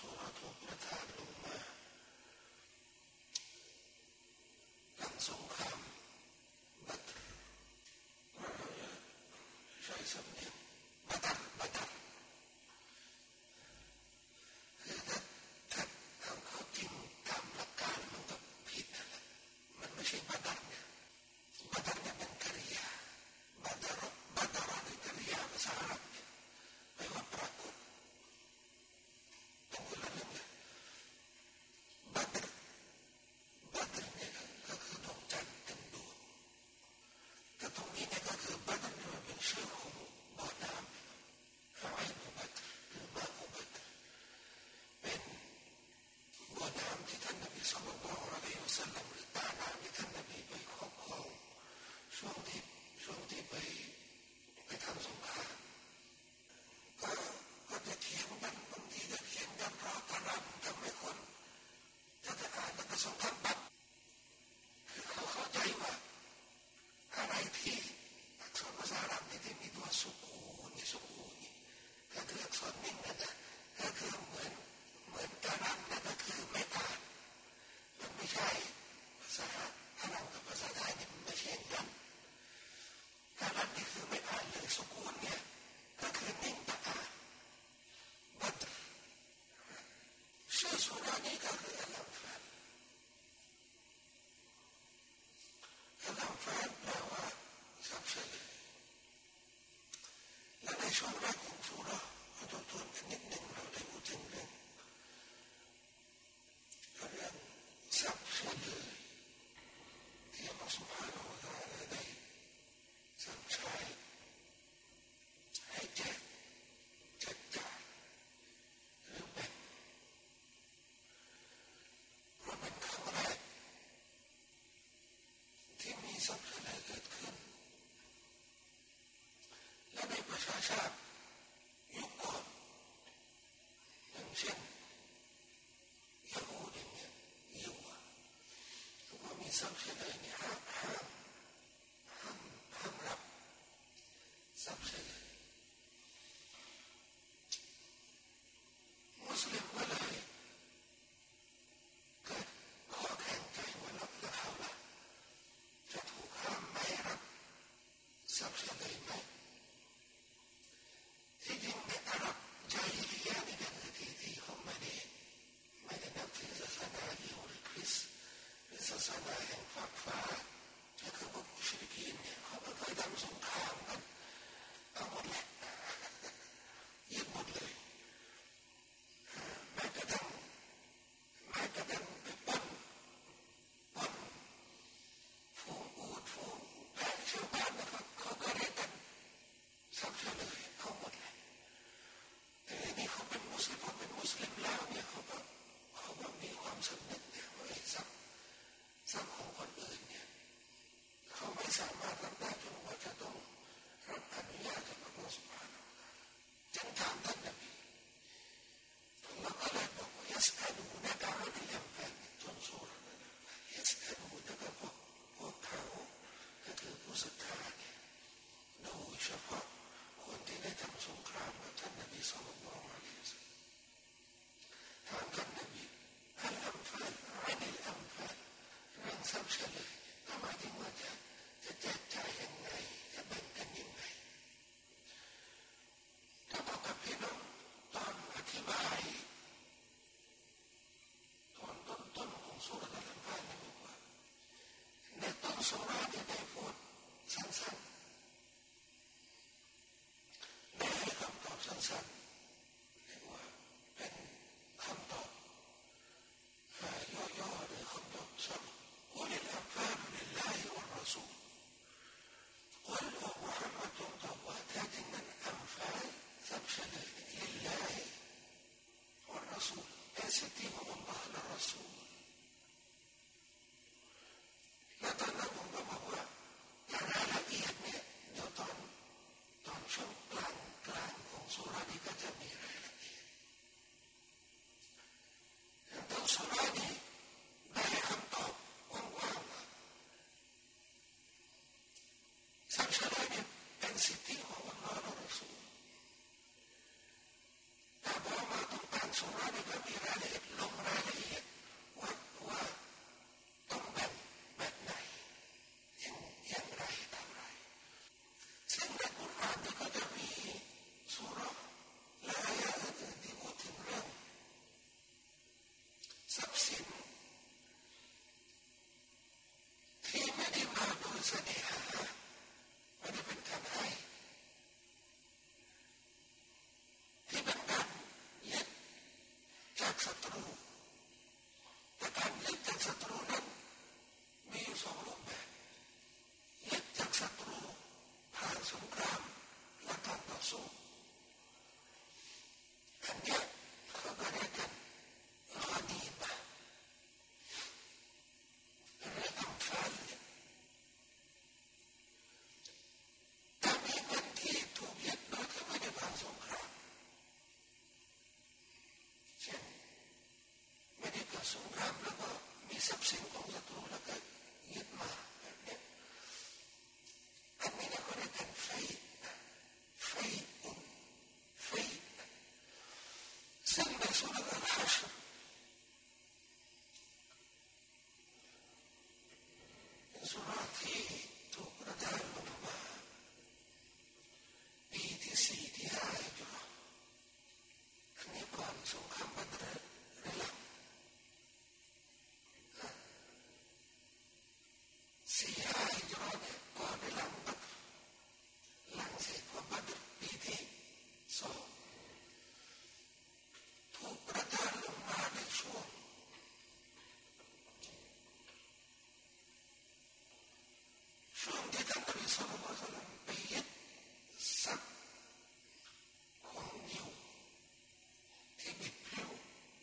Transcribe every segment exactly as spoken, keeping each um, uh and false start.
สุรถูกประทานลงมาหลังสงครามบัตรเราจะใช้สำเนียงบัตรบัตรคือถ้าถ้าเอาเข้าจริงตามหลักการมันก็ผิดนั่นแหละมันไม่ใช่บัตรเนี่ยบัตรเนี่ยเป็นกริยาบัตรบัตรนี่กริยาภาษาอาหรับเนี่ยแปลว่าปรากฏเป็นคนละเรื่องเลยบัตรบัตรเนี่ยก็คือดวงจันทร์เต็มดวงแต่ตรงนี้เนี่ยก็คือบัตรเนี่ยเป็นชื่อของบ่อน้ำเอาไอ้บ่อบัตรหรือมาอุบัตรเป็นบ่อน้ำที่ท่านนบีศ็อลลัลลอฮุอะลัยฮิวะซัลลัมหรือตาน้ำที่ท่านนบีไปครอบครองช่วงที่ช่วงที่ไปไปทำสงครามก็ก็จะเถียงกันบางทีก็เถียงกันเพราะตาน้ำทำให้คนจะจะอ่านแล้วก็สงครามบัตรคือเขาเข้าใจว่าอะไรที่อักษรภาษาอาหรับที่มีตัวสุกูนนี่สุกูนนี่ก็คืออักษรนิ่งนั่นนะก็คือเหมือนเหมือนตาน้ำนั่นก็คือไม่อ่านมันไม่ใช่ภาษาอาหรับกับภาษาไทยนี่มันไม่ใช่กันตาน้ำนี่คือไม่อ่านเลยสุกูนเนี่ยก็คือนิ่งตาอ่านบัตรชื่อสุรานี้ก็คืออัลลัมฟาลอัลลัมฟาลแปลว่าสับเฉลยและในช่วงแรกของสุราเราต้องทวนกันนิดหนึ่งเราได้พูดถึงเรื่องเรื่องสับเฉลยที่อัลลอฮฺซุบฮานะฮูวะตะอาลาได้สั่งใช้ให้แจกแจกจ่ายหรือแบ่งเพราะเป็นครั้งแรกที่มีสับเฉลยเกิดขึ้นและในประชาชาติยุคก่อนอย่างเช่นยะฮูดเนี่ยยิวว่ามีสับเฉลยเนี่ยห้ามห้ามห้ามห้ามรับสับเฉลยมุสลิมก็เลยเกิดข้อแข่งใจว่าแล้วเขาล่ะจะถูกห้ามไม่รับสับเฉลยไหมที่จริงในอาหรับญาฮิลิยะห์นี่ก็คือที่ที่เขาไม่ได้ไม่ได้นับถือศาสนายิวหรือคริสต์หรือศาสนาแห่งฝักฟ้าญาสุรานี่ก็มีรายละเอียดลงรายละเอียดว่าว่าต้องแบ่งแบบไหนอย่างอย่างไรเท่าไรซึ่งในกุรอานก็จะมีสุราและอายะห์อื่นที่พูดถึงเรื่องทรัพย์สินที่ไม่ได้มาโดยเสน่หาไม่ได้เป็นการให้ที่เป็นการยึดจากศัตรูแต่การยึดจากศัตรูนั้นมีอยู่สองรูปแบบยึดจากศัตรูผ่านสงครามและการต่อสู้อันนี้เขาก็เรียกกันกอนีมะห์หรืออัมฟาลแต่มีเงินที่ถูกยึดโดยที่ไม่ได้ผ่านสงครามเช่นไม่ได้เกิดสงครามแล้วก็มีทรัพย์สินของศัตรูแล้วก็ยึดมาแบบนี้อันนี้เราก็เรียกกันไฟไฟอุ่นไฟซึ่งในสุราอัลฮัชรเป็นสุราที่ถูกประทานลงมาปีที่สี่ที่ห้าฮิจเราะห์อันนี้ก่อนสงครามบัดรหรือหลังสี่ห้าฮิจเราะห์เนี่ยก่อนหรือหลังบัดรหลังเสร็จว่าบัดรปีที่สองถูกประทานลงมาในช่วงช่วงที่ท่านนบีศ็อลลัลลอฮุอะลัยฮิวะซัลลัมไปยึดทรัพย์ของยิวที่บิดพลิ้ว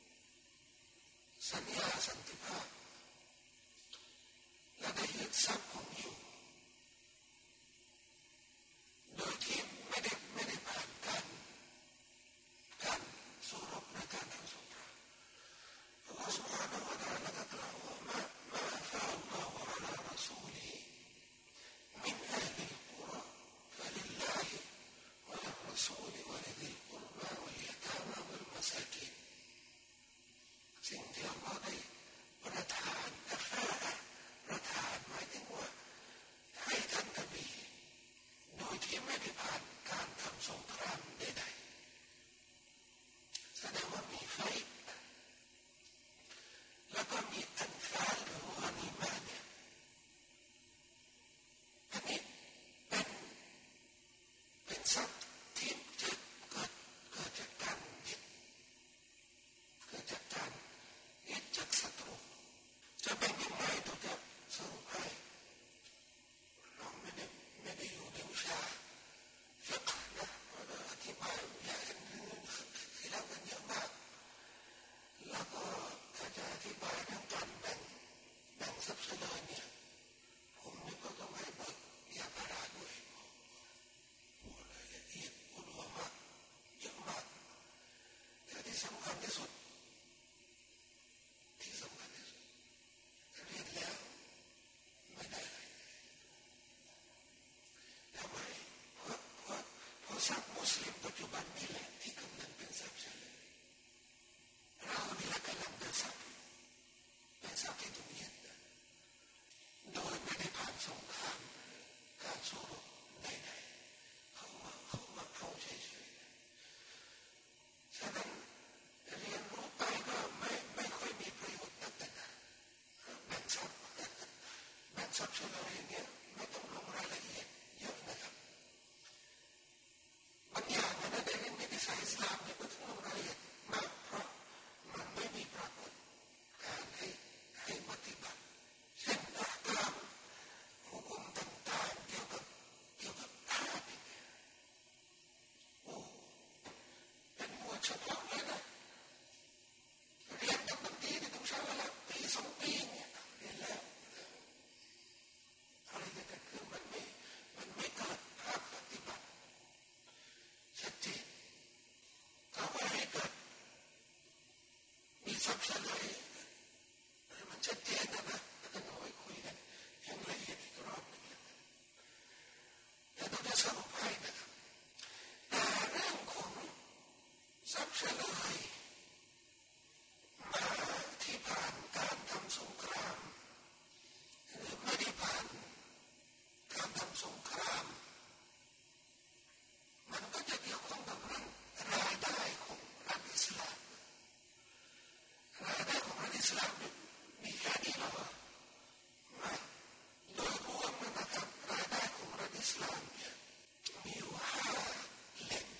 สัญญาสันติภาพและได้ยึดทรัพย์ของยิวโดยที่ไม่ได้ไม่ได้ผ่านการการสู้รบในการทำสงครามอัลลอฮฺ سبحانه และ تعالى ก็กล่าวว่ามามาฟาอัลลอฮฺอะลารอซูลิฮิมินอะห์ลิลกุรอฟะลิลลาฮิวะลิรรอซูลิวะลิซิลกุรบาวัลยะตามะวัลมะซากีนสิ่งที่อัลลอฮฺได้ประทานอัฟาอะห์ประทานหมายถึงว่าให้ท่านนบีโดยที่ไม่ได้ผ่านการทำสงครามใดๆแสดงว่ามีไฟแล้วก็มีอันฟาลหรือวานีมะห์เนี่ยอันนี้เป็นเป็นทรัพย์ที่จะเกิดเกิดจากการยึดเกิดจากการยึดจากศัตรูจะเป็นยังไงตัวเดียวสรุปให้เราไม่ได้ไม่ได้อยู่ในวิชาฟิกห์นะเราอธิบายอย่างอื่นที่เรากันเยอะมากแล้วก็ถ้าจะอธิบายเรื่องการแบ่งแบ่งทรัพย์สินเนี่ยผมนี่ก็ต้องให้เบิกยาพาราด้วยพูดรายละเอียดพูดรวมมากเยอะมากแต่ที่สำคัญที่สุดที่สำคัญที่สุดเรียนแล้วไม่ได้เลยทำไมเพราะเพราะเพราะทรัพย์มุสลิมปัจจุบันนี่แหละที่กำลังเป็นทรัพย์เฉลยเรานี่แหละกำลังเป็นทรัพย์เป็นทรัพย์ที่ถูกยึดโดยไม่ได้ผ่านสงครามการสู้รบใดๆเขามาเขามาเอาเฉยๆฉะนั้นเรียนรู้ไปก็ไม่ไม่ค่อยมีประโยชน์นักแต่นะแบ่งทรัพย์แบ่งทรัพย์เฉลยอย่างเงี้ยไม่ต้องลงรายละเอียดเยอะนะครับบางอย่างมันได้เรียนในวิชาอิสลามเนี่ยไม่ต้องลงรายละเอียดมากเพราะมันไม่มีปรากฏการให้ให้ปฏิบัติเช่นอักกามหุกุมต่างๆเกี่ยวกับเกี่ยวกับทาสเนี่ยโอ้เป็นหมวดเฉพาะเลยนะเรียนกันบางทีเนี่ยต้องใช้เวลาปีสองปีเนี่ยเรียนแล้วอะไรจะเกิดขึ้นมันไม่มันไม่เกิดภาคปฏิบัติชัดเจนถ้าว่าให้เกิดมีทรัพย์เฉลยมันชัดเจนนะนะแล้วก็เอาไว้คุยกันอย่างละเอียดอีกรอบหนึ่งแต่ต้องจะสรุปให้นะครับแต่เรื่องของทรัพย์เฉลยสลามมีแค่นี้หรอไม่โดยรวมนะครับรายได้ของรัฐอิสลามเนี่ยมีอยู่ห้าแหล่ง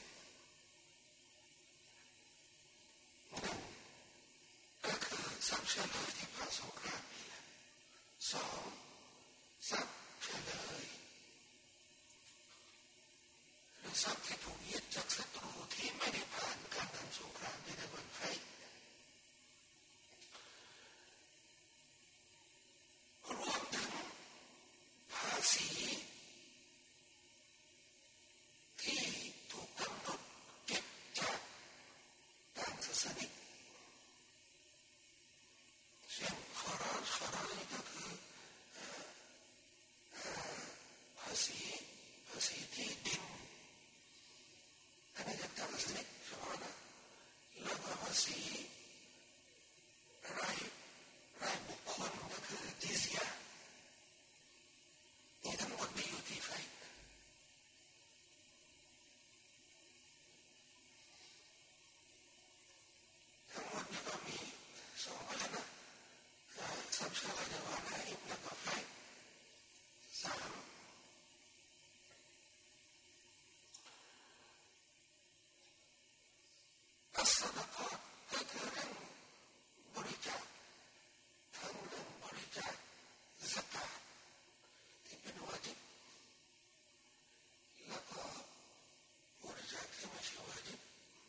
หนึ่งก็คือทรัพย์เชื้อเพลิงที่ผ่านสงครามนี่แหละสองทรัพย์เชื้อเพลิงหรือทรัพย์ที่ถูกยึดจากศัตรูที่ไม่ได้ผ่านการทำสงครามในตะวันไฟรวมถึงภาษีที่ถูกกำหนดเก็บจากทางศาสนิกเช่นขอร้อนขอร้อนนี่ก็คือภาษีภาษีที่ดินอันนี้จากทางศาสนิกเฉพาะนะแล้วก็ภาษีรายรายบุคคลก็คือจิซยะนี่ทั้งหมดมีอยู่ที่ไฟทั้งหมดนี่ก็มีสองอะไรนะทรัพย์เชื้อเพลิงในวันไหนแล้วก็ไฟสามอัสซะดะกอฮ์ก็คือเรื่องบริจาคทั้งเรื่องบริจาคซักาตที่เป็นวาญิบแล้วก็บริจาคที่ไม่ใช่วาญิบ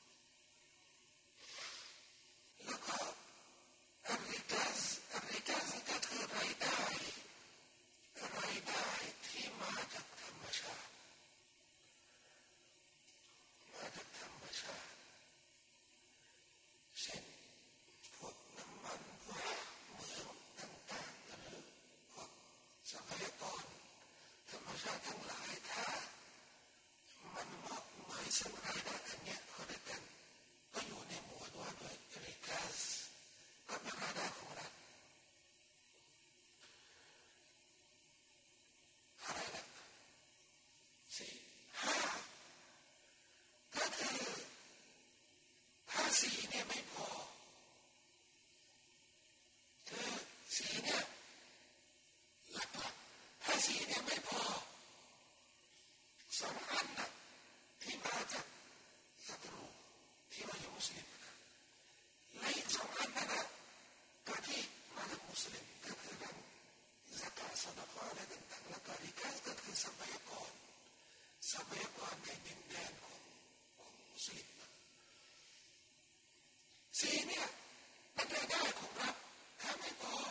แล้วก็อัลริกาซอัลริกาซก็คือรายได้รายได้ที่มาจากธรรมชาติมาจากธรรมชาติเช่นพวกน้ำมันพวกเมืองต่างๆหรือพวกทรัพยากรธรรมชาติทั้งหลายถ้ามันมอบหมายซึ่งรายได้อันเนี้ยก็ได้กันก็อยู่ในหมวดว่าด้วยริกาซก็เป็นรายได้ของรัฐอะไรนะสี่ห้าก็คือภาษีเนี่ยไม่พอคือสีเนี่ยหลักๆภาษีเนี่ยไม่พอสองอันนะที่มาจากศัตรูที่มาอยู่มุสลิมและอีกสองอันนะนะก็ที่มาจากมุสลิมก็คือเรื่องซักาตซะดะกอฮ์อะไรต่างๆแล้วก็ริกาซก็คือทรัพยากรทรัพยากรในดินแดนของของมุสลิมสีเนี่ยเป็นรายได้ของรัฐถ้าไม่พอ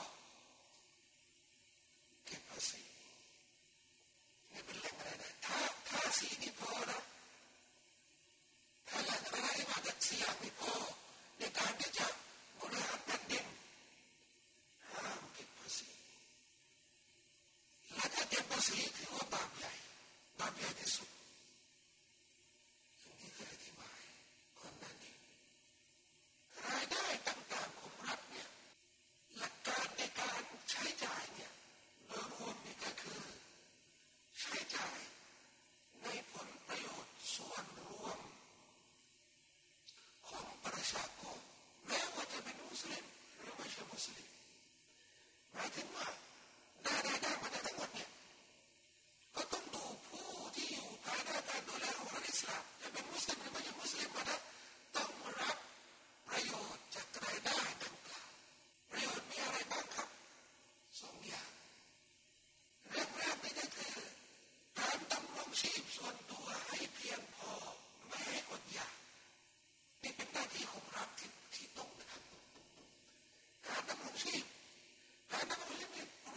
เก็บภาษีนี่เป็นแหล่งรายได้ถ้าภาษีนี่พอนะถ้าแหล่งรายได้มาจากสี่อย่างนี่พอในการที่จะบริหารแผ่นดินห้ามเก็บภาษีและถ้าเก็บภาษีถือว่าบาปใหญ่บาปใหญ่ที่สุดซึ่งที่เคยอธิบายก่อนหน้านี้รายได้ต่างๆของรัฐเนี่ยหลักการในการใช้จ่ายเนี่ยโดยรวมนี่ก็คือใช้จ่ายในผลประโยชน์ส่วนรวมของประชากรแม้ว่าจะเป็นมุสลิมหรือไม่ใช่มุสลิมหมายถึงว่าได้รายได้มาได้ทั้งหมดเนี่ยก็ต้องดูผู้ที่อยู่ภายใต้การดูแลของรัฐอิสลามจะเป็นมุสลิมหรือไม่ใช่มุสลิมมานะต้องรับประโยชน์จากรายได้ดังกล่าวประโยชน์มีอะไรบ้างครับสองอย่างเรื่องแรกนี่ก็คือการดำรงชีพส่วนตัวให้เพียงพอไม่ให้อดอยากนี่เป็นหน้าที่ของรัฐที่ที่ต้องทำการดำรงชีพการดำรงชีพ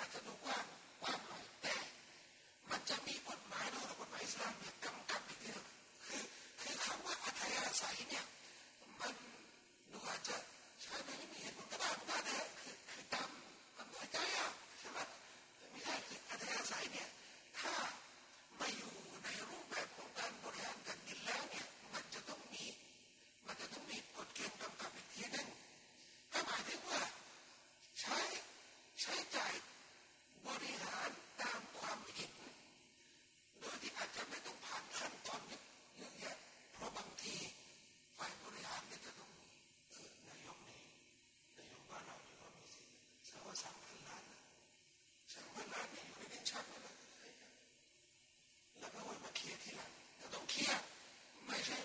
อาจจะดูกว้างกว้างหน่อยแต่มันจะมีกฎหมายด้วยกฎหมายอิสลามเนี่ยกำกับอีกทีนึงคือคือคำว่าอัธยาศัยเนี่ยมันดูอาจจะใช้ไม่มีเหตุผลก็ได้มันก็ได้คือคือตามความพอใจอ่ะใช่ไหมไม่ใช่คืออัธยาศัยเนี่ยถ้ามาอยู่ในรูปแบบของการบริหารแผ่นดินแล้วเนี่ยมันจะต้องมีมันจะต้องมีกฎเกณฑ์กำกับอีกทีนึงก็หมายถึงว่าใช้ใช้จ่ายบริหารตามความเห็นโดยที่อาจจะไม่ต้องผ่านขั้นตอนเยอะแยะเพราะบางทีฝ่ายบริหารเนี่ยจะต้องมีเออนายกนี่นายกบ้านเราเนี่ยก็มีสิสามว่าสามพันล้านสามพันล้านเนี่ยอยู่ในลิ้นชักนั่นแหละแล้วก็ไว้มาเคลียร์ทีหลังแต่ต้องเคลียร์ไม่ใช่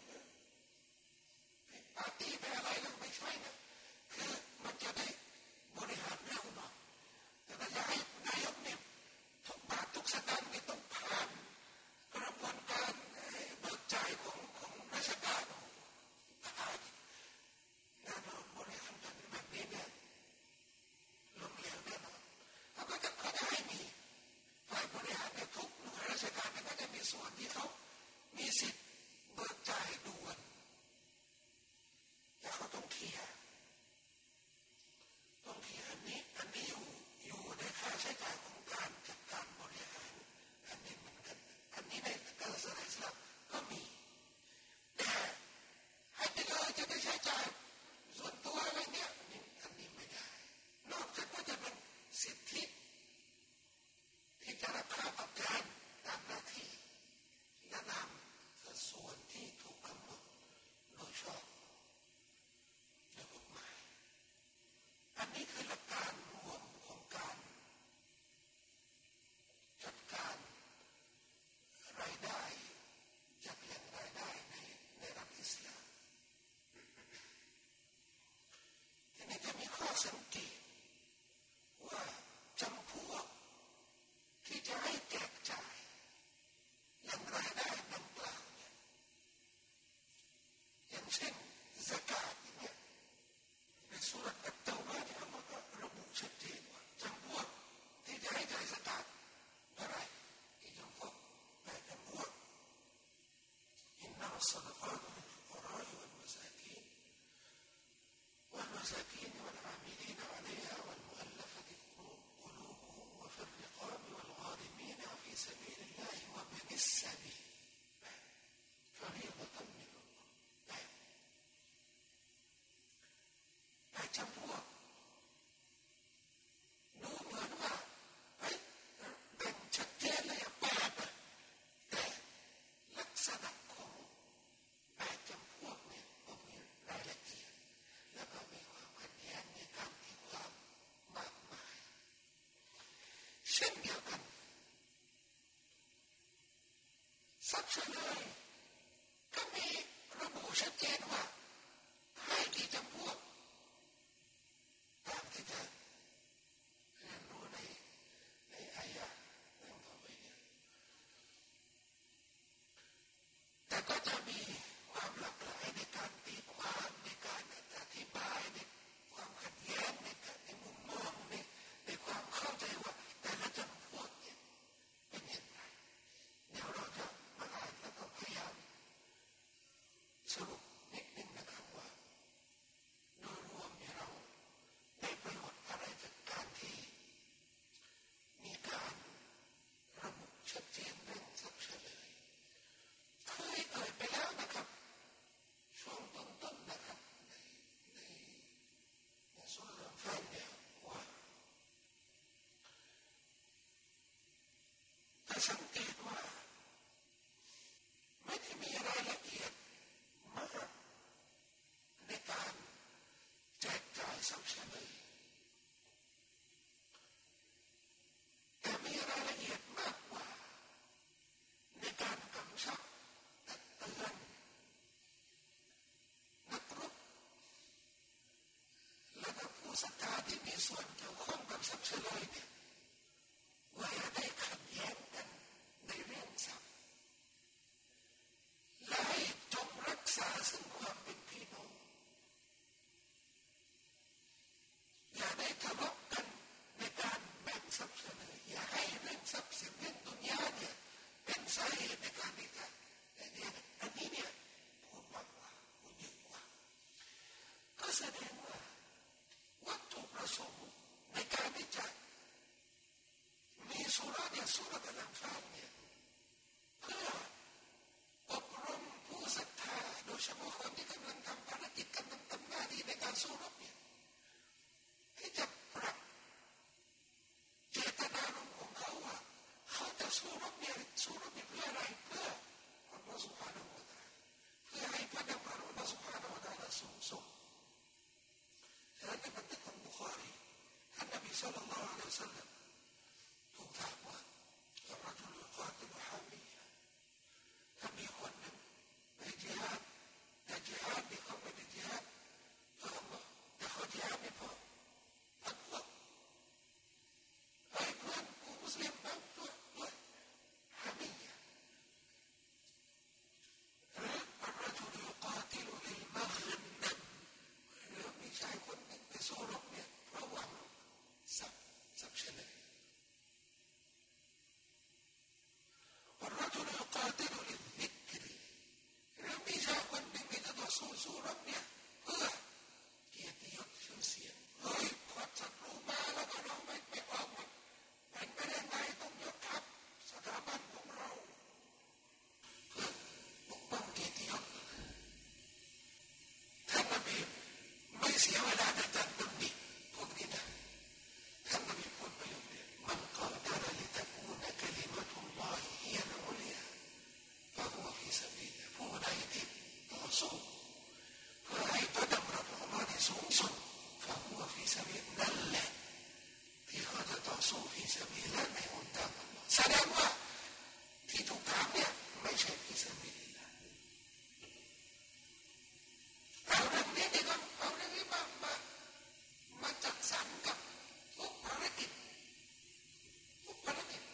ปาร์ตี้ไปอะไรแล้วไม่ใช่นะคือมันจะได้บริหารเร็วหน่อยแต่ถ้าจะให้นายกเนี่ยทุกบาททุกสตางค์เนี่ยต้องผ่านกระบวนการเบิกจ่ายของของราชการตายงานบริหารการแบบนี้เนี่ยล้มเหลวแน่นอนเขาก็จะเขาจะให้มีฝ่ายบริหารเนี่ยทุกหน่วยราชการเนี่ยก็จะมีส่วนที่เขามีสิทธิ์เบิกจ่ายด่วนแต่เขาต้องเคลียร์ต้องเคลียร์อันนี้อันนี้อยู่อยู่ในค่าใช้จ่ายของการจัดการบริหารอันนี้เหมือนกันอันนี้ในการศาสนาอิสลามก็มีแต่ให้ไปเลยจะได้ใช้จ่ายส่วนตัวอะไรเนี่ยอันนี้อันนี้ไม่ได้นอกจากว่าจะเป็นสิทธิที่จะรับค่าตอบแทนตามหน้าที่และนำส่วนที่ถูกกำหนดโดยชอบในกฎหมายอันนี้คือหลักการรวมของการจัดการรายได้จัดแหล่งรายได้ในในรัฐอิสลามทีนี้จะมีข้อสังเกตว่าจำพวกที่จะให้แจกจ่ายแหล่งรายได้ดังกล่าวเนี่ยอย่างเช่นซะกาตเนี่ยในสุรอัตเตาบะห์เนี่ยอัลเลาะห์ก็ระบุชัดเจนว่าจำพวกที่จะให้จ่ายซะกาตอะไรอีกจำพวกแปดจำพวกอินนัมศอดะกาตุลิลฟุกะเราะอิวัลมะซากีนوالمساكين والعاملين عليها والمؤلفة قلوبهم وفي الرقاب والغارمين في سبيل الله وابن السبيل فريضة من اللهแต่จำพวกดูเหมือนว่าเฮ้ยแบ่งชัดเจนเลยแปดแต่ลักษณะของแปดจำพวกเนี่ยก็มีรายละเอียดแล้วก็มีความขัดแย้งในการตีความมากมายเช่นเดียวกันทรัพย์สินเลยก็มีระบุชัดเจนว่าให้กี่จำพวกตามที่จะเรียนรู้ในในอายะห์ดังต่อไปเนี่ยแต่ก็จะมีความหลากหลายในการตีความในการอธิบายในความขัดแย้งในในมุมมองในในความเข้าใจว่าแต่ละจำพวกเนี่ยเป็นอย่างไรเดี๋ยวเราจะมาอ่านแล้วก็พยายามสรุปนิดนึงนะครับว่าโดยรวมเนี่ยเราได้ประโยชน์อะไรจากการที่มีการระบุชัดเจนเรื่องทรัพย์เฉลยเคยเอ่ยไปแล้วนะครับช่วงต้นๆนะครับในในในส่วนเรื่องแฟนเนี่ยว่าถ้าสังเกตว่าไม่ได้มีรายละเอียดมากในการแจกจ่ายทรัพย์เฉลยแต่มีรายละเอียดมากกว่าในการกำชับตักเตือนนักรบและก็ผู้ศรัทธาที่มีส่วนเกี่ยวข้องกับทรัพย์เฉลยเนี่ยว่าอย่าได้ขัดแย้งกันในเรื่องทรัพย์และให้จงรักษาซึ่งความเป็นพี่น้องอย่าได้ทะเลาะกันในการแบ่งทรัพย์าเหตุในการที่จะแต่เนี่ยอันนี้เนี่ยพูดมากกว่าพูดเยอะกว่าก็แสดงว่าวัตถุประสงค์ในการที่จะมีสุราเนี่ยสุราอัลฟาลเนี่ยเพื่ออบรมผู้ศรัทธาโดยเฉพาะคนที่กำลังทำภารกิจกำลังทำหน้าที่ในการสู้รบเนี่ยที่จะปรับเจตนารมณ์ของเขาว่าเขาจะสู้รบเนี่ยสู้รบเนี่ยเพื่ออะไรเพื่ออัลลอฮฺ سبحانه และ تعالى เพื่อให้พระดำรัสอัลลอฮฺ سبحانه และ تعالى สูงส่งฉะนั้นในบันทึกของบุคอรีท่านนบีศ็อลลัลลอฮุอะลัยฮิวะซัลลัมถูกถามว่าอัลรจุลยุกาติลุฮามียะถ้ามีคนหนึ่งในจิฮาดแต่จิฮาดนี่เขาไม่ได้จิฮาดเพื่ออัลลอฮ์แต่เขาจิฮาดไม่พอพักพวกไอ้เพื่อนผู้มุสลิมบางพวกด้วยฮามียะหรืออัลรจุลยุกาติลุลิลมะฆนัมหรือมีชายคนหนึ่งไปสู้รบเนี่ยเพราะหวังทรัพย์ทรัพย์เฉลยوالرجل يقاتل للذكر หรือมีชายคนหนึ่งที่จะต่อสู้สู้รบเนี่ยเพื่อเกียรติยศชื่อเสียงเฮ้ยพอศัตรูมาแล้วก็เราไม่ไม่ออกมาเป็นไปได้ไงต้องยกทัพสถาบันของเราเพื่อปกป้องเกียรติยศท่านนบีไม่เสียเวลาในการดำดิพวกนี้นะท่านนบีพูดประโยคเดียวมันกอดาลลิตะกูนะกะลิมะตุลลอฮิฮิยะอัลอุลิยาฟะฮุวะฟีซะบีลิผู้ใดที่ต่อสู้เพื่อให้พระดำรัสของอัลเลาะห์ที่สูงสุดฟะฮุวะฟีซะบีลินั่นแหละที่เขาจะต่อสู้ฟีซะบีลิลลาฮ์ในหนทางอัลเลาะห์แสดงว่าที่ถูกถามเนี่ยไม่ใช่ฟีซะบีลิลลาฮ์เอาเรื่องนี้ดีกว่าเอาเรื่องนี้มามามาจัดสรรกับทุกภารกิจทุกภารกิจ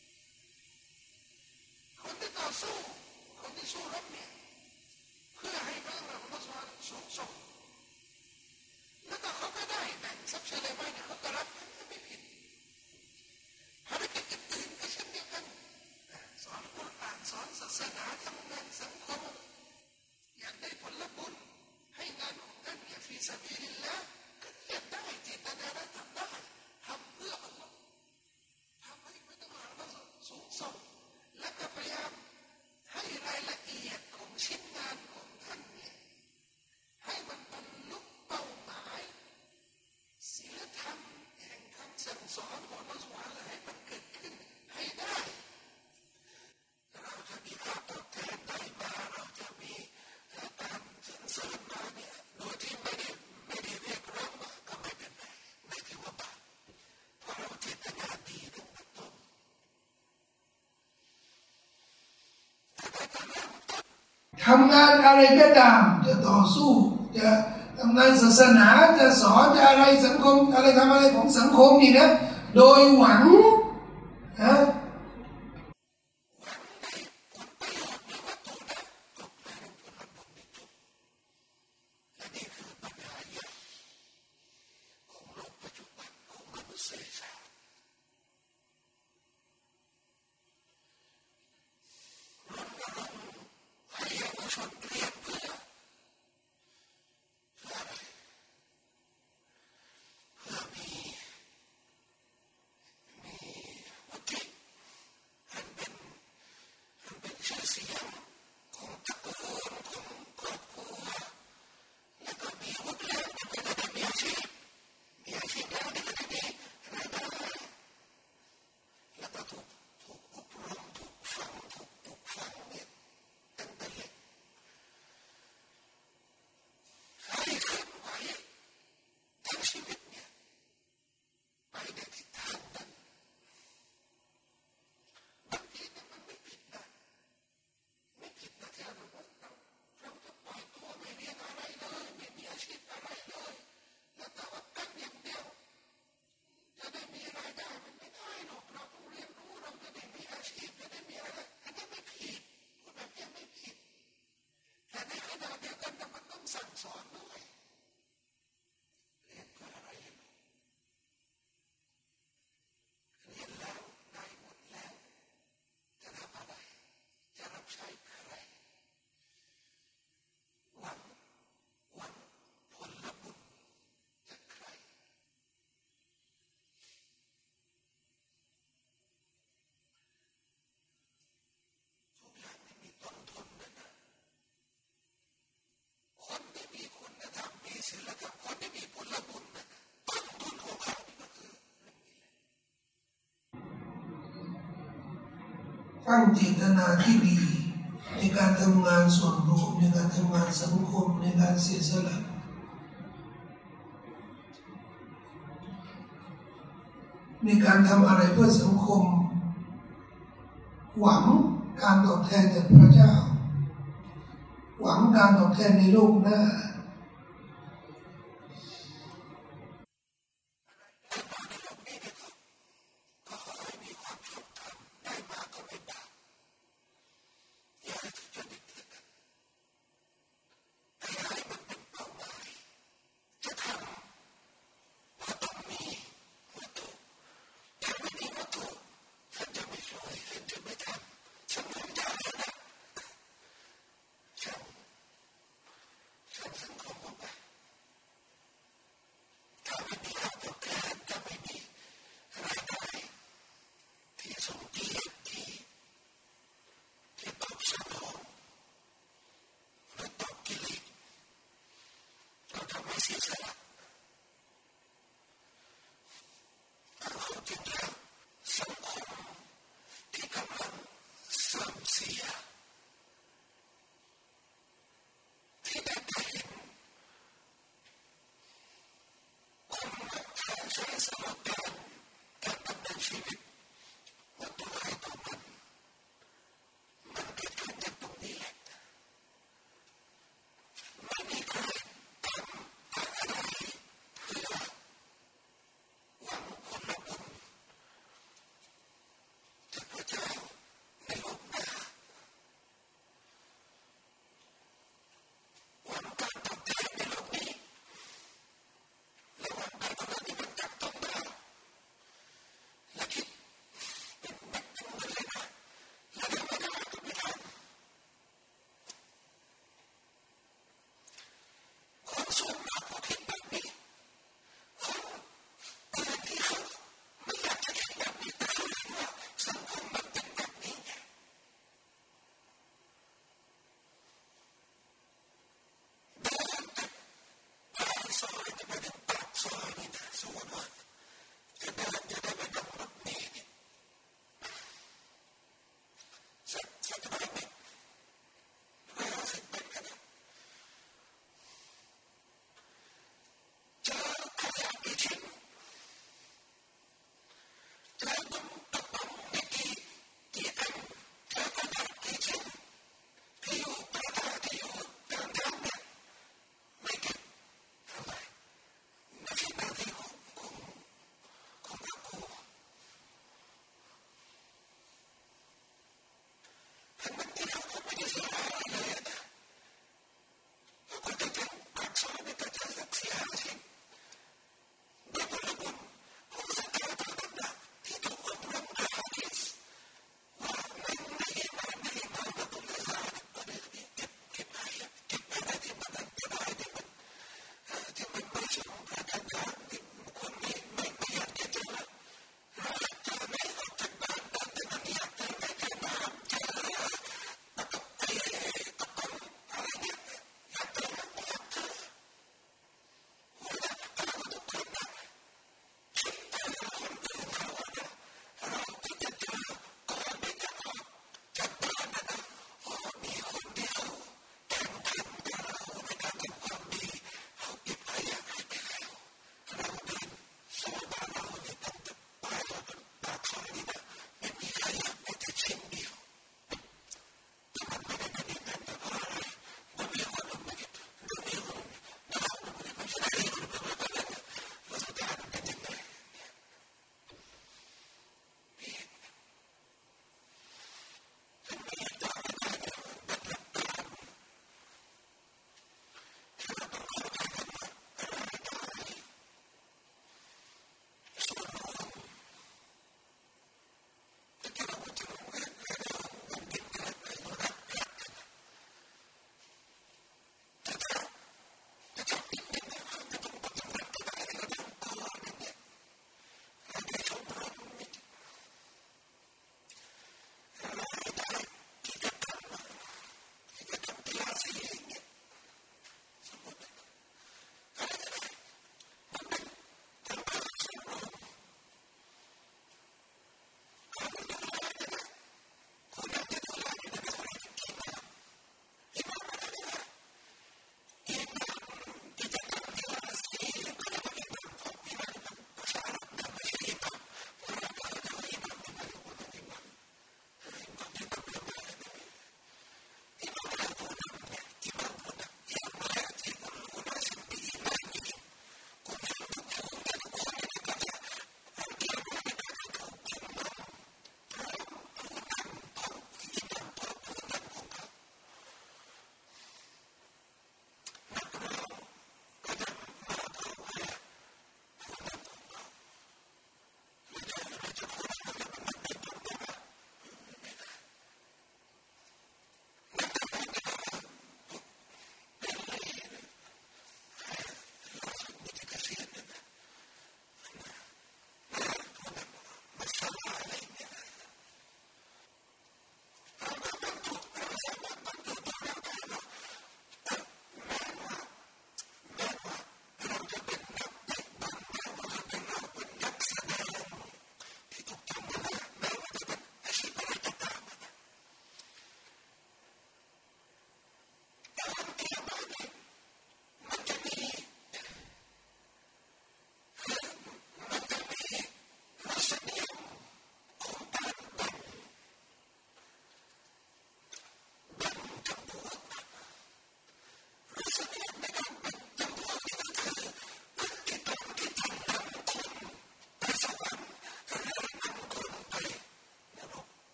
คนที่ต่อสู้คนที่สู้รบเนี่ยเพื่อให้พระองค์อัลเลาะห์สูงส่งแล้วก็เขาก็ได้แบ่งทรัพย์เฉลยไว้เนี่ยเขาก็รับไม่ผิดภารกิจอื่นๆก็เช่นเดียวกันสอนกุรอานสอนศาสนาทำงานสังคมอยากได้ผลบุญให้งานของท่านเนี่ยฟีซะบีลิลลาฮ์ก็เรียกได้เจตนาและทำได้ทำเพื่ออัลลอฮ์ทำให้พระองค์อัลเลาะห์สูงส่งและก็พยายามให้รายละเอียดของชิ้นงานของท่านเนี่ยให้มันบรรลุเป้าหมายศีลธรรมแห่งคำสั่งสอนของอัลลอฮ์ให้มันเกิดขึ้นให้ได้เราจะมีค่าตอบแทนได้มาเราจะมีการสรรเสริญมาเนี่ยโดยที่ไม่ได้ไม่ได้เรียกร้องมาก็ไม่เป็นไรไม่ถือว่าบาปเพราะเราเจตนาดีตั้งแต่ต้นทำงานอะไรก็ตามจะต่อสู้จะทำงานศาสนาจะสอนจะอะไรสังคมอะไรทำอะไรของสังคมนี่นะโดยหวังฮะตั้งเจตนาที่ดีในการทำงานส่วนรวมในการทำงานสังคมในการเสียสละในการทำอะไรเพื่อสังคมหวังการตอบแทนจากพระเจ้าหวังการตอบแทนในโลกหน้า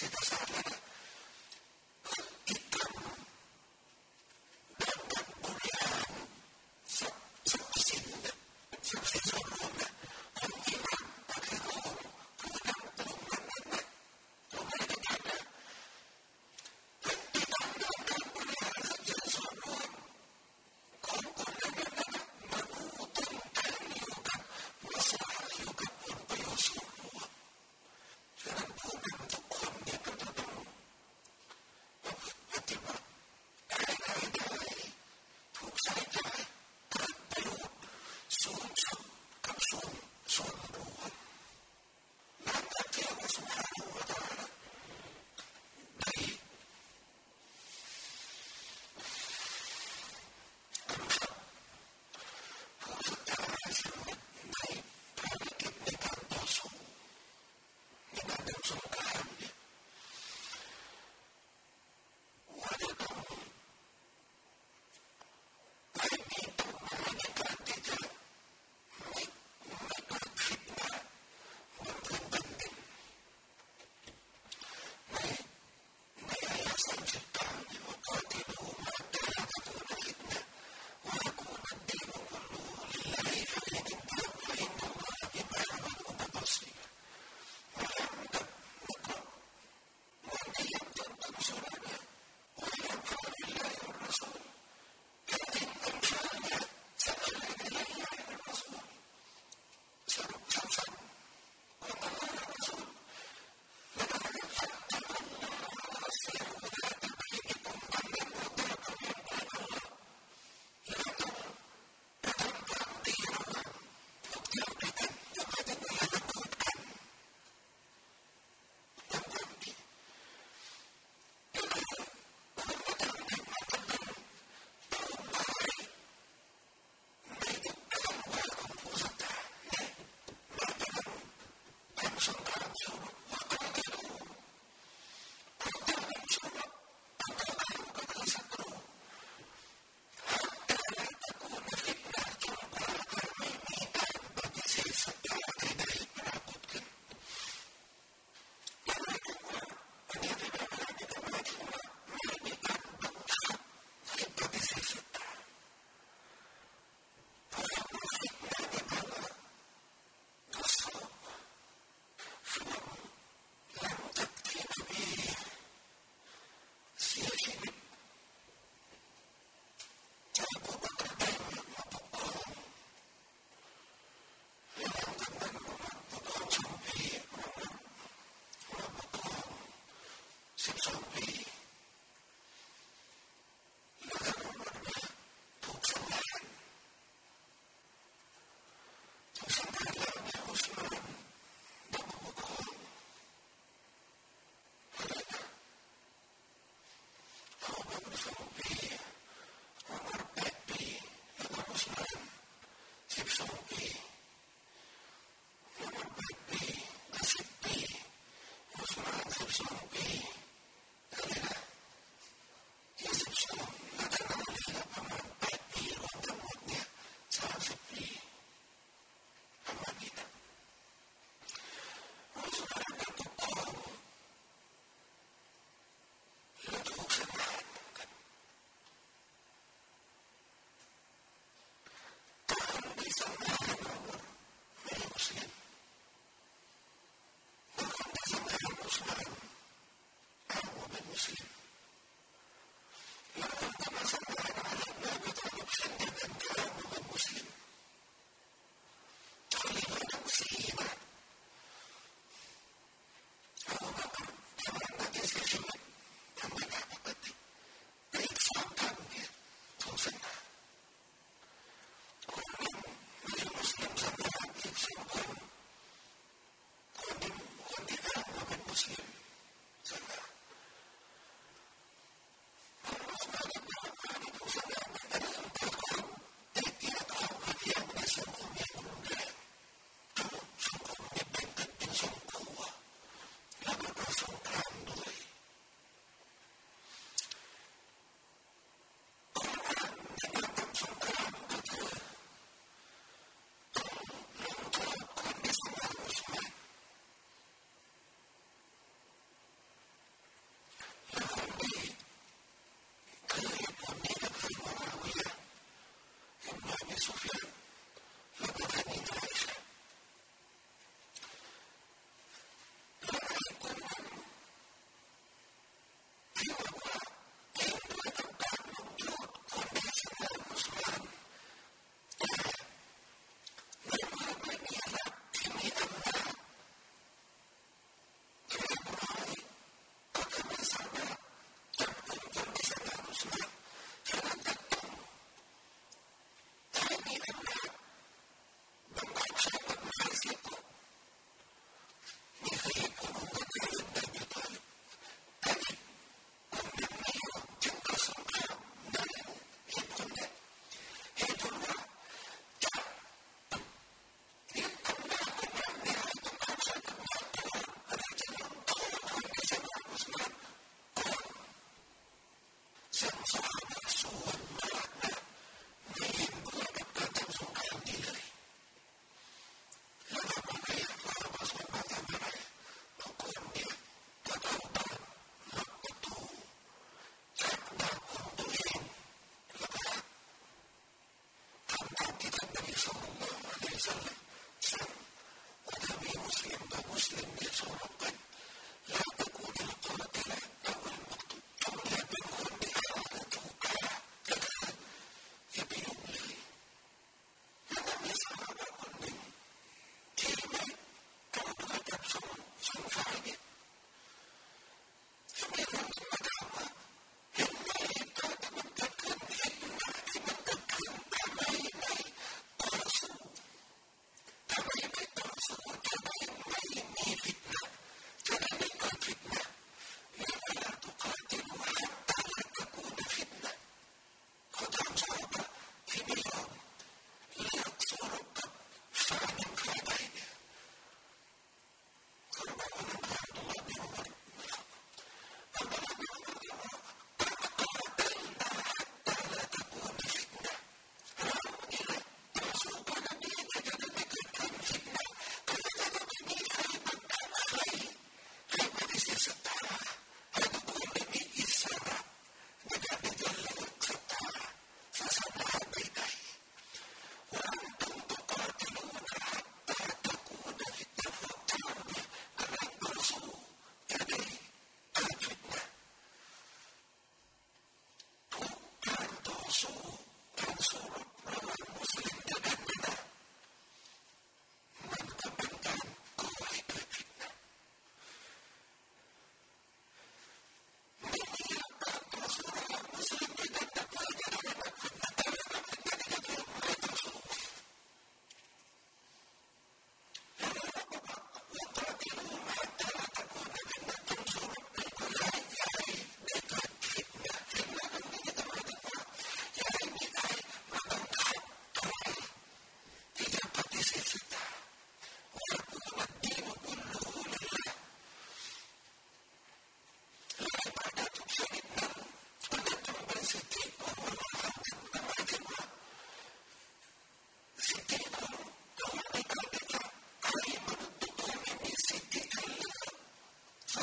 รษฐศาสตร์แล้วนะพฤติกรรมด้านการบริหารทรัพย์ทรัพย์สินเนี่ยทรัพย์สินส่วนรวมเนี่ยของอิหร่านก็คือของผู้นำกลุ่มนั้นๆเนี่ยเราไม่ได้กันนะพฤติกรรมด้านการบริหารทรัพย์สินส่วนรวมของคนนั้นๆเนี่ยมันรู้ต้นทางอยู่กับมัสลาห์อยู่กับผลประโยชน์ส่วนรวมฉะนั้นผู้นำทุกคนเนี่ยก็จะต้องปฏิบัติให้รายได้ถูกใช้จ่ายเกิดประโยชน์สูงสุดกับส่วนส่วนรวมหลังจากที่อัลเลาะห์ซุบฮานะฮูวะตะอาลาได้กำชับผู้ศรัทธาให้สำเร็จในภารกิจในการต่อสู้ในการดำเนินสงครามเนี่ยว่าจะต้องให้มีเป้าหมายในการที่จะไม่ไม่เกิดฟิตนะห์บนพื้นแผ่นดินในในอายะห์สามสิบเก้าเนี่ยว่าก่อนที่ดูมาแต่ละตะกูลฟิตนะห์ว่ากูนัดดีมุกุลูลิลลาฮิฟะอินตับฟะอินนัลลอฮะบิมายะอ์มัลูนบะซีรويعمدك نقرأ وأن يمتن تنصرنا وينفع لله والرسول فإن أنفعنا سألنا لله والرسول سرب سنفع وأن الله والرسول لقد فتح الله السير ذات بينكم أن وترك من بعد الله لأنه يتنفع ديننا وابتغاء وقد يلقون كان Thank you.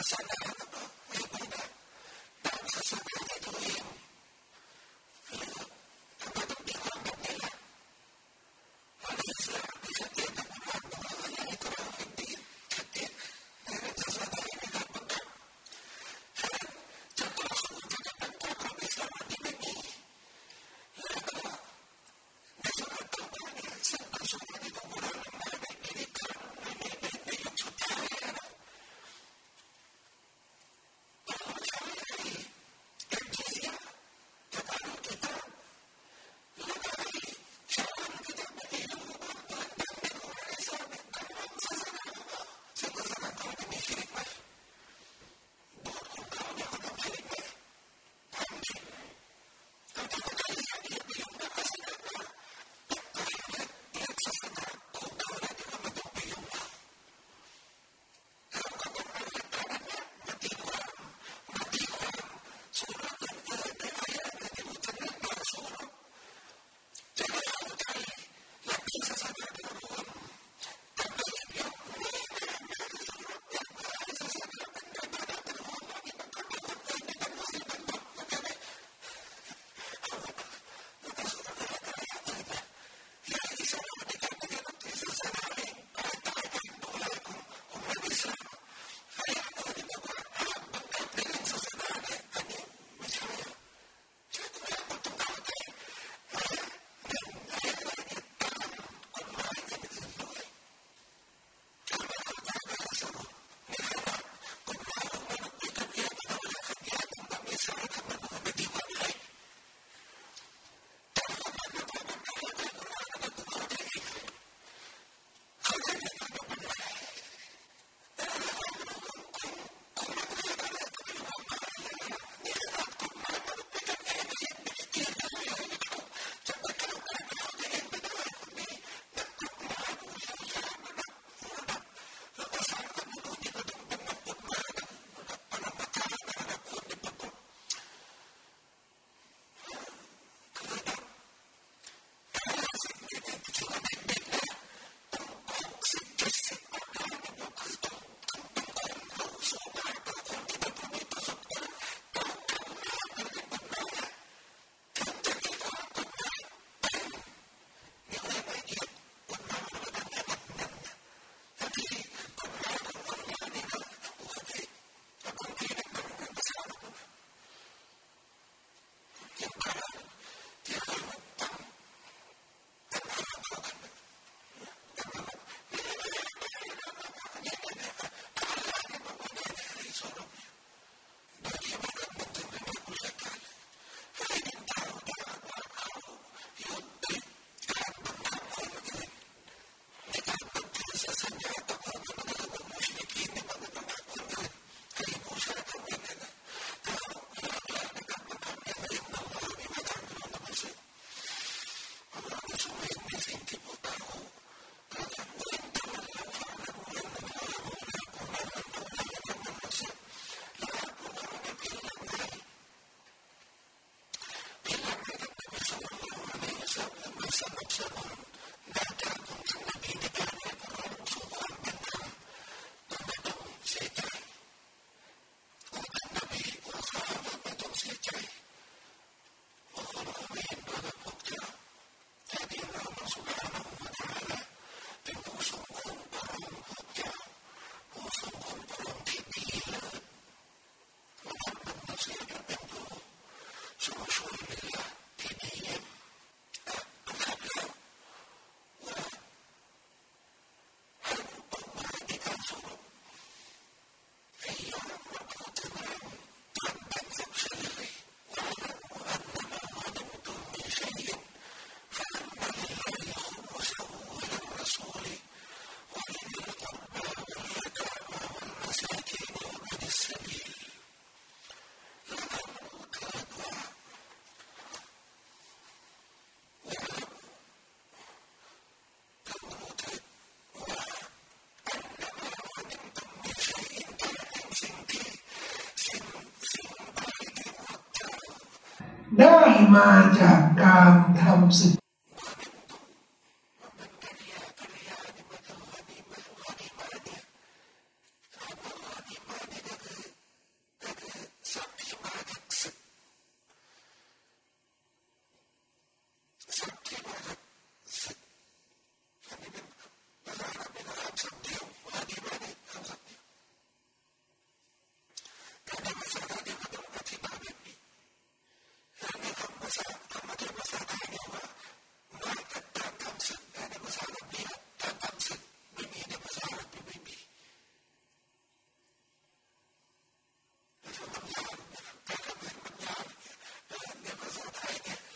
ได้มาจากการทำศึก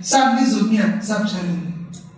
สั้นที่สุดเนี่ยทรัพย์เฉลย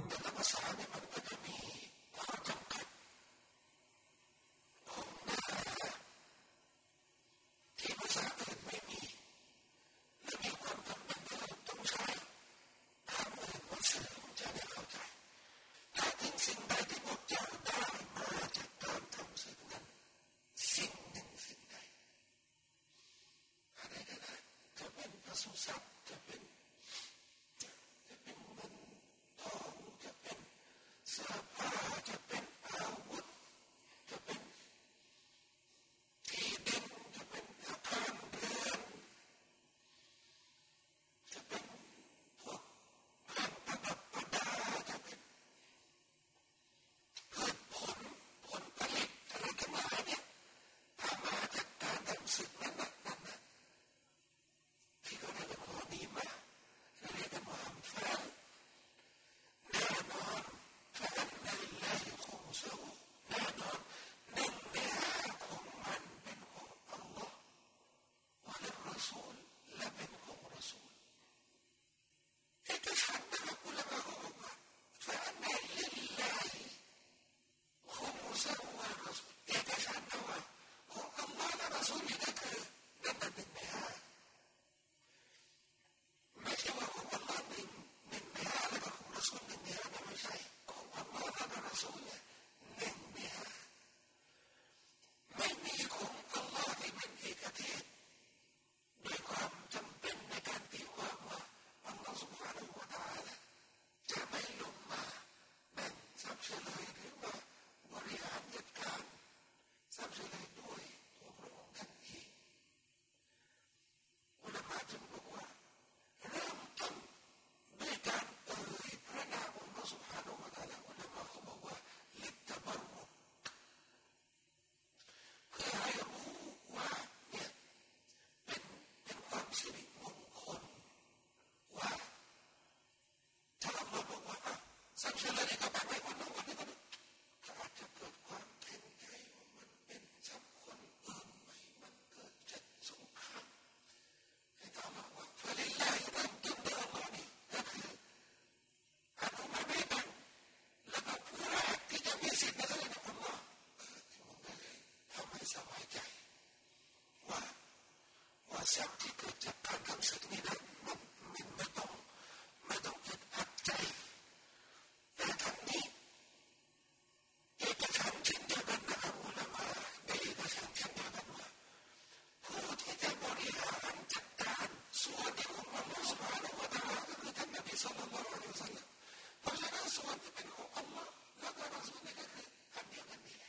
ทรัพย์ที่เกิดจากการทำศึกนี้นั้นมันไม่ต้องไม่ต้องอึดอัดใจแต่ทั้งนี้เอกฉันท์เช่นเดียวกันนะครับอุลามะได้เอกฉันท์เช่นเดียวกันว่าผู้ที่จะบริหารจัดการส่วนที่ของอัลลอฮฺซุบฮานะฮูวะตะอาลาก็คือท่านนบีศ็อลลัลลอฮุอะลัยฮิวะซัลลัมเพราะฉะนั้นส่วนที่เป็นของอัลลอฮฺและก็รอซูลนี่ก็คืออันเดียวกันนี่แหละ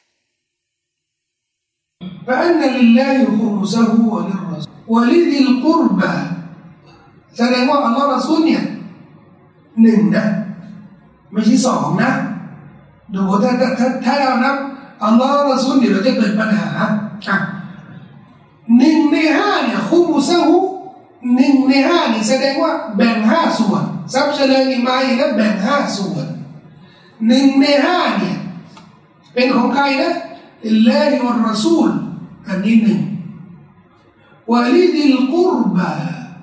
فأن لله خمسه وللرسول ولذي القربى แสดงว่าอัลลอฮฺรอซูลเนี่ยหนึ่งนะไม่ใช่สองนะดูถ้าถ้าถ้าเรานับอัลลอฮฺรอซูลเดี๋ยวเราจะเกิดปัญหาอ่ะหนึ่งในห้าเนี่ยคุมุซะฮูหนึ่งในห้านี่แสดงว่าแบ่งห้าส่วนทรัพย์เฉลยนี่มาอีกแล้วแบ่งห้าส่วนหนึ่งในห้าเนี่ยเป็นของใครนะอิลลาฮิวะรอซูลอันนี้หนึ่งวะลิดิลกุรบา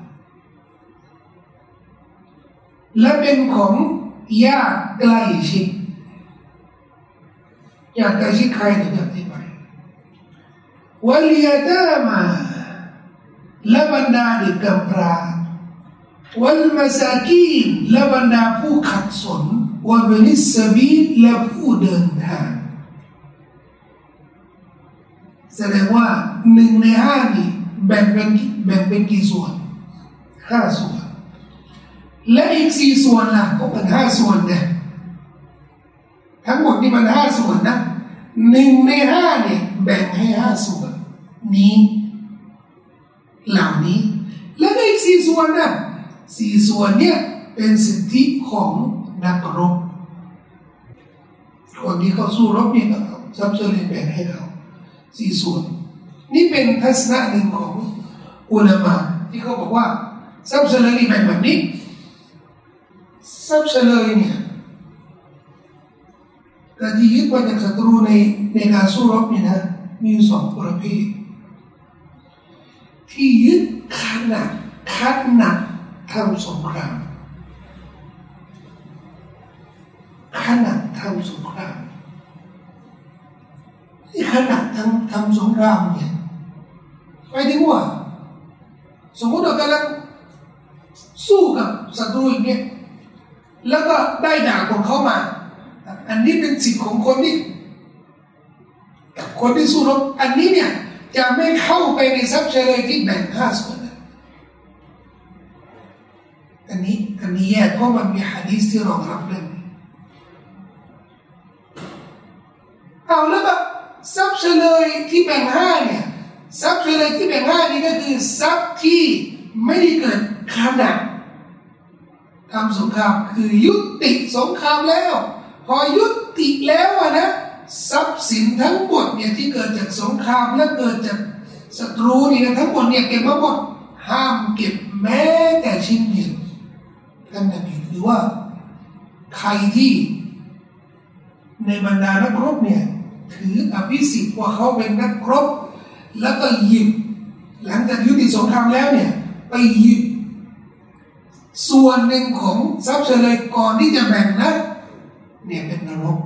และเป็นของญาติใกล้ชิดญาติใกล้ชิดใครถึงจะอธิบายวัลยะตามาและบรรดาเด็กกำพร้าวัลมัสากีนและบรรดาผู้ขัดสนวะบินิสซะบีลและผู้เดินทางแสดงว่าหนึ่งในห้านี่แบ่งเป็นแบ่งเป็นกี่ส่วนห้าส่วนและอีกสี่ส่วนล่ะก็เป็นห้าส่วนเนี่ยทั้งหมดนี่มันห้าส่วนนะหนึ่งในห้าเนี่ยแบ่งให้ห้าส่วนนี้เหล่านี้และอีกสี่ส่วนนะสี่ส่วนเนี่ยเป็นสิทธิของนักรบคนที่เขาสู้รบเนี่ยก็เอาทรัพย์เฉลี่ยแบ่งให้เขาสี่ส่วนนี่เป็นทัศนะหนึ่งของอุลามะที่เขาบอกว่าทรัพย์เฉลยนี่แบ่งแบบนี้ทรัพย์เฉลยเนี่ยการที่ยึดมาจากศัตรูในในการสู้รบนี่นะมีอยู่สองประเภทที่ยึดขนาดขนาดทำสงครามำสงครามที่ขนาดทำทำสงครามเนี่ยไปถึงว่าสมมติเรากำลังสู้กับศัตรูอีกเนี่ยแล้วก็ได้ดาบของเขามาอันนี้เป็นสิทธิ์ของคนที่คนที่สู้รบอันนี้เนี่ยจะไม่เข้าไปในทรัพย์เฉลยที่แบ่งห้าส่วนอันนี้อันนี้แยกเพราะมันมีหะดีษที่รองรับเรื่องนี้เอาแล้วแบบทรัพย์เฉลยที่แบ่งห้าเนี่ยทรัพย์เฉลยที่แบ่งห้านี่ก็คือทรัพย์ที่ไม่ได้เกิดขณะทำสงครามคือยุติสงครามแล้วพอยุติแล้วนะทรัพย์สินทั้งหมดเนี่ยที่เกิดจากสงครามและเกิดจากศัตรูนี่นะทั้งหมดเนี่ยเก็บมาหมดห้ามเก็บแม้แต่ชิ้นเดียวท่านนบีหรือว่าใครที่ในบรรดานักรบเนี่ยถืออภิสิทธิ์ว่าเขาเป็นนักรบแล้วก็หยิบหลังจากยุติสงครามแล้วเนี่ยไปหยิบส่วนหนึ่งของทรัพย์เฉลยก่อนที่จะแบ่งนะเนี่ยเป็นนรก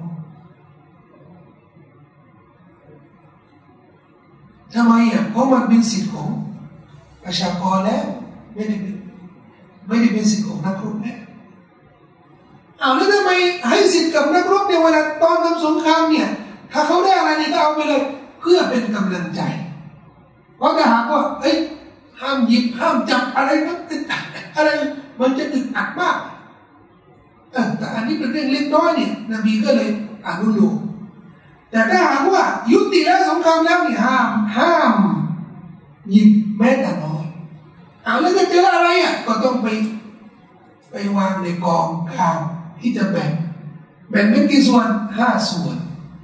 ทำไมอ่ะเพราะมันเป็นสิทธิ์ของประชากรแล้วไม่ได้เป็นไม่ได้เป็นสิทธิ์ของนักรบแล้วเอาแล้วทำไมให้สิทธิ์กับนักรบในเวลาตอนทำสงครามเนี่ยถ้าเขาได้อะไรนี่ก็เอาไปเลยเพื่อเป็นกำลังใจเพราะถ้าหากว่าเอ้ยห้ามหยิบห้ามจับอะไรนะอึดอัดอะไรมันจะอึดอัดมากเออแต่อันนี้เป็นเรื่องเล็กน้อยเนี่ยนบีก็เลยอนุโลมแต่ถ้าหากว่ายุติแล้วสงครามแล้วนี่ห้ามห้ามหยิบแม้แต่น้อยเอาแล้วจะเจออะไรอ่ะก็ต้องไปไปวางในกองข้าวที่จะแบ่งแบ่งเป็นกี่ส่วนห้าส่วน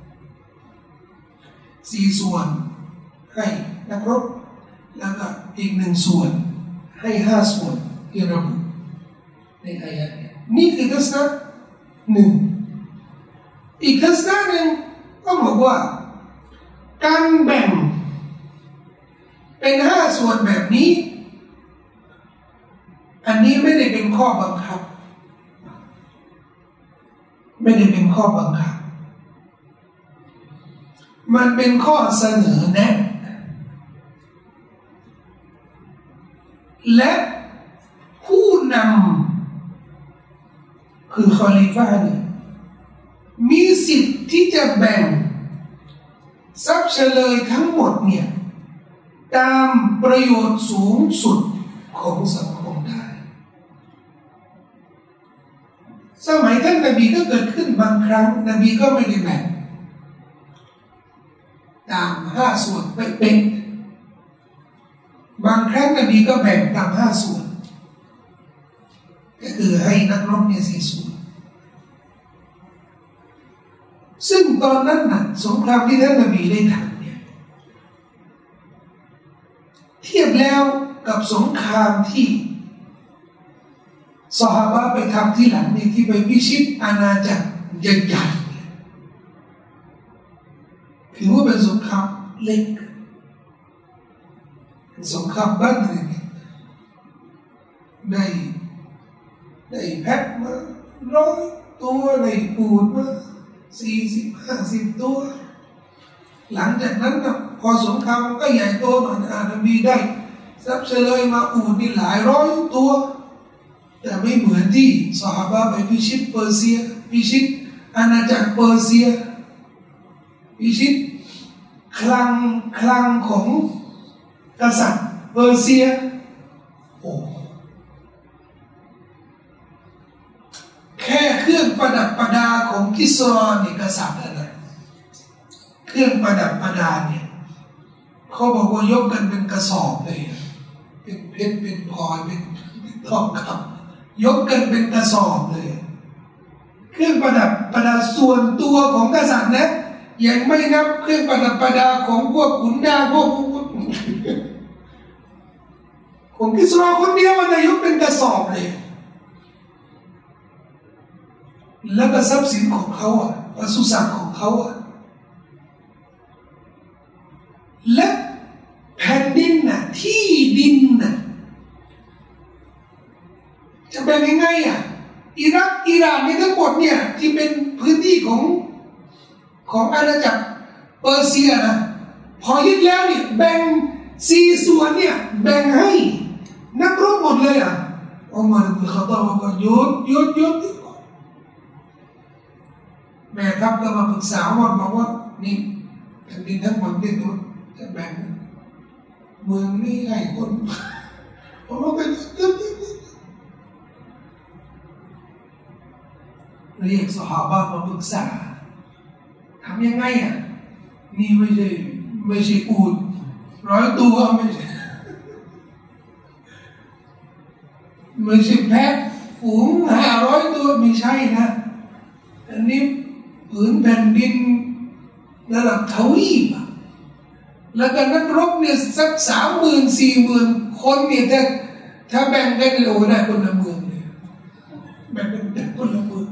สี่ส่วนให้นักรบแล้วก็อีกหนึ่งส่วนให้ห้าส่วนที่ระบุในอายะนี้นี่คือทัศนะหนึ่งอีกทัศนะหนึ่งก็บอกว่าการแบ่งเป็นห้าส่วนแบบนี้อันนี้ไม่ได้เป็นข้อบังคับไม่ได้เป็นข้อบังคับมันเป็นข้อเสนอแนะและผู้นำคือคอลิฟะห์เนี่ยมีสิทธิ์ที่จะแบ่งทรัพย์เฉลยทั้งหมดเนี่ยตามประโยชน์สูงสุดของสังคมได้สมัยท่านนบีก็เกิดขึ้นบางครั้งนบีก็ไม่ได้แบ่งตามห้าส่วนเป๊ะๆบางครั้งนบีก็แบ่งตามห้าส่วนก็คือให้นักรบเนี่ยสี่ส่วนซึ่งตอนนั้นน่ะสงครามที่ท่านนบีได้ทำเนี่ยเทียบแล้วกับสงครามที่ซอฮาบะห์ไปทำที่หลังนี่ที่ไปพิชิตอาณาจักรใหญ่ๆถือว่าเป็นสงครามเล็กสงครามบัดรเนี่ยได้ได้แพะมาร้อยตัวได้ปูดมาสี่สิบห้าสิบตัวหลังจากนั้นนะพอสงครามก็ใหญ่โตหน่อยอาบีได้ทรัพย์เฉลยมาอูดนี่หลายร้อยตัวแต่ไม่เหมือนที่ซอฮาบะห์ไปพิชิตเปอร์เซียพิชิตอาณาจักรเปอร์เซียพิชิตคลังคลังของกษัตริย์เปอร์เซียโอ้แค่เครื่องประดับประดาของกิสรอนี่กษัตริย์อะไรเครื่องประดับประดาเนี่ยเขาบอกว่ายกกันเป็นกระสอบเลยเป็นเพชรเป็นพลอยเป็นทองคำยกกันเป็นกระสอบเลยเครื่องประดับประดาส่วนตัวของกษัตริย์นะยังไม่นับเครื่องประดับประดาของพวกขุนนางพวกของกิสรอคนเดียวมันยกเป็นกระสอบเลยแล้วก็ทรัพย์สินของเขาอ่ะปศุสัตว์ของเขาอ่ะและแผ่นดินน่ะที่ดินน่ะจะเป็นยังไงอ่ะอิรักอิหร่านนี่ทั้งหมดเนี่ยที่เป็นพื้นที่ของของอาณาจักรเปอร์เซียนะพอยึดแล้วเนี่ยแบ่งสี่ส่วนเนี่ยแบ่งให้นักรบหมดเลยอ่ะอุมัรอิบนุลค็อฏฏอบบอกว่าหยุดหยุดหยุดแม่ครับก็มาปรึกษาว่าบอกว่านี่แผ่นดินทั้งหมดเนี่ยจะแบ่งเมืองนี่ให้คนผมว่าเป็นเรียกซอฮาบะห์มาปรึกษาทำยังไงอ่ะนี่ไม่ใช่ไม่ใช่อูฐร้อยตัวไม่ใช่ไม่ใช่แพะฝูงห้าร้อยตัวไม่ใช่นะอันนี้ผืนแผ่นดินระดับทวีปแล้วก็นักรบเนี่ยสักสามหมื่นสี่หมื่นคนเนี่ยถ้าถ้าแบ่งกันโอ้ได้คนละเมืองเลยแบ่งกันคนละเมือง